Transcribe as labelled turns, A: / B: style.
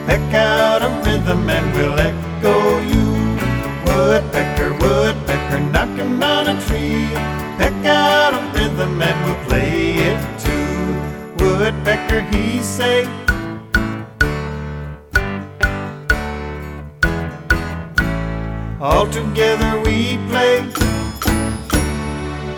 A: Peck out a rhythm and we'll echo you. Woodpecker, woodpecker, knocking on a tree. Peck out a rhythm and we'll play it too. Woodpecker, he say. All together we play.